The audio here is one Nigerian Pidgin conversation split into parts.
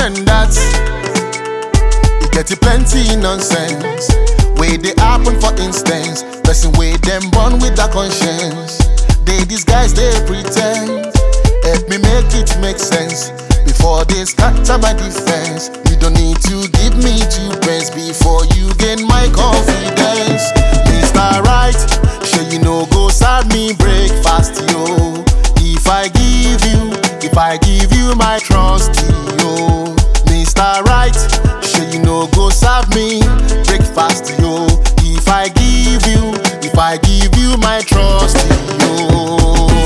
and that. You get it plenty nonsense. Way they happen for instance. Person way them born with a conscience. They disguise, they pretend. Help me make it make sense. Before they scatter my defense. You don't need to give me 2 pence before you gain my confidence. Mr. Right, sure you know go serve me breakfast, yo. If I give you my trust, yo. Mr. Right, sure you know go serve me breakfast, yo. If I give you my trust, yo.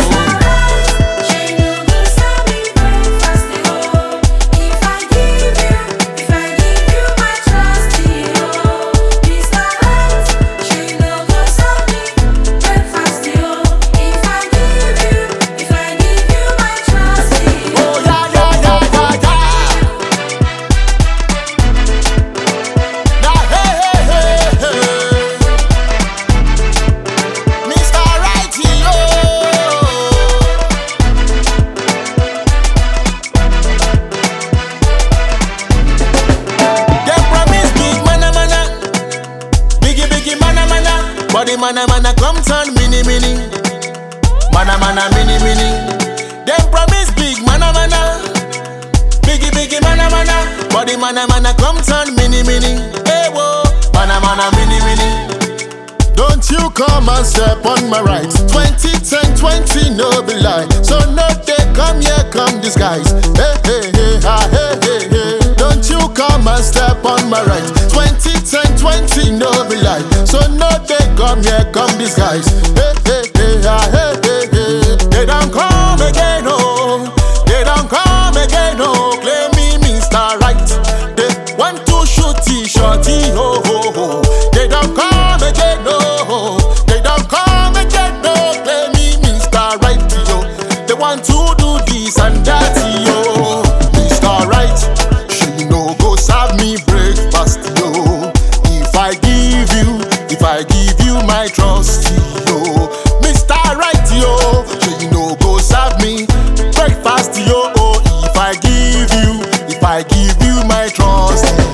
Body mana come turn mini. Mana mini. Them promise big mana. Biggie mana. Body mana come turn mini. Hey whoa, mana mini. Don't you come and step on my rights. 2010, 20 no be lie. So no they come here, come disguise. Hey. Don't you come and step on my rights. 2010, 20 no be lie. So no they come here, come disguise. Hey. They don't come again, oh. They don't come again, oh. Claim me Mr. Right. They want to shoot shorty, oh. They don't come again, oh. They don't come again, oh. Claim me Mr. Right, yo. They want to do this and that, yo. Mr. Right, she no go serve me breakfast, yo. If I give you my trust, yo. Mr. Right, yo. She no go serve me breakfast, yo. If I give you my trust.